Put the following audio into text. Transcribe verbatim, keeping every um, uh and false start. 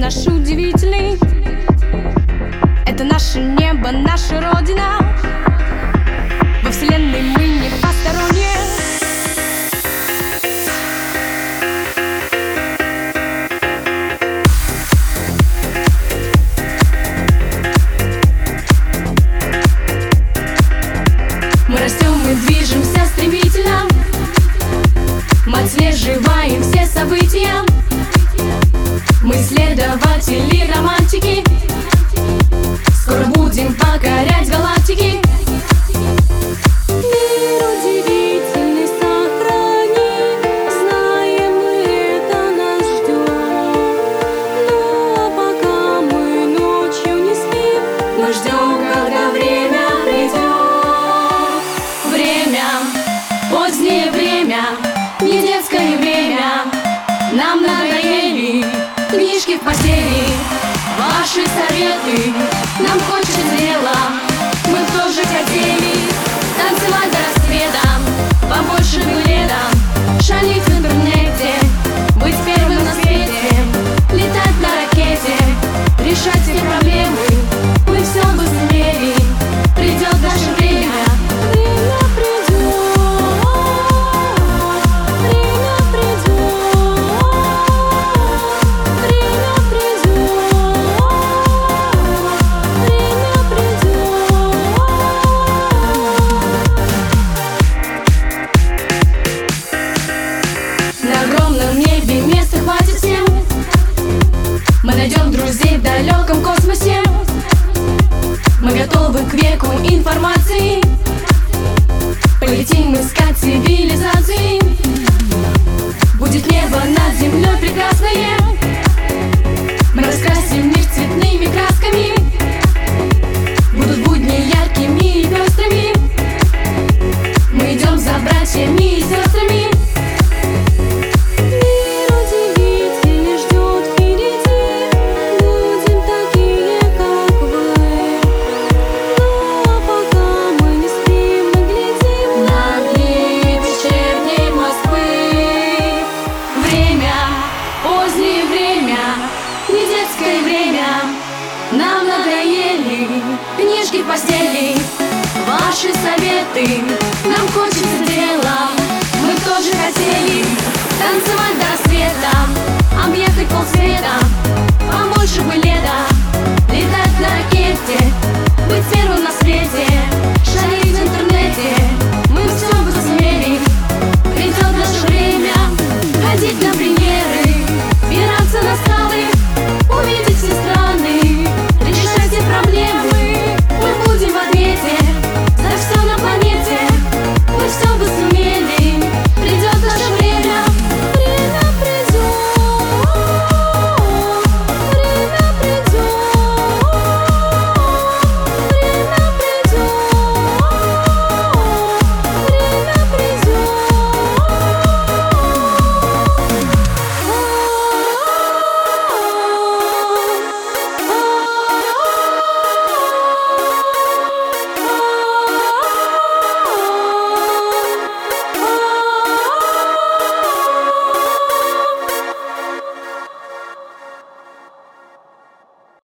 наш удивительный. Это наше небо, наша родина. Во вселенной мы не посторонние. Мы растем, мы движемся стремительно. Мы отслеживаем все события. Мы исследователи, романтики. Скоро будем покорять галактики. Мир удивительный сохраним, знаем мы, это нас ждет. Ну а пока мы ночью не спим, Мы ждем, когда время придет. Время, позднее время, не детское время. Нам надоели книжки в постели, ваши советы. Нам хочется дела, мы б тоже хотели танцевать до рассвета, побольше бы летом, шалить в интернете, быть первым на свете, летать на ракете, решать все проблемы. Мы все бы сумели, придет наше время. время придет, время придет, время придет, время придет. На огромном небе места хватит всем. Мы найдем друзей в далеком космосе. Мы готовы к веку информации. Полетим искать цивилизации. Будет небо над землей прекрасное. Мы раскрасим мир цветными красками. Будут будни яркими и пестрыми. Мы идем за братьями и сестрами. Мир удивительный ждет впереди, будем такие, как вы. Ну а пока мы не спим, мы глядим На дни вечерней Москвы. Время, позднее время, не детское время. Нам надоели книжки в постели, ваши советы. Нам хочется дела, мы б тоже хотели танцевать до рассвета, объехать полсвета, побольше бы лета.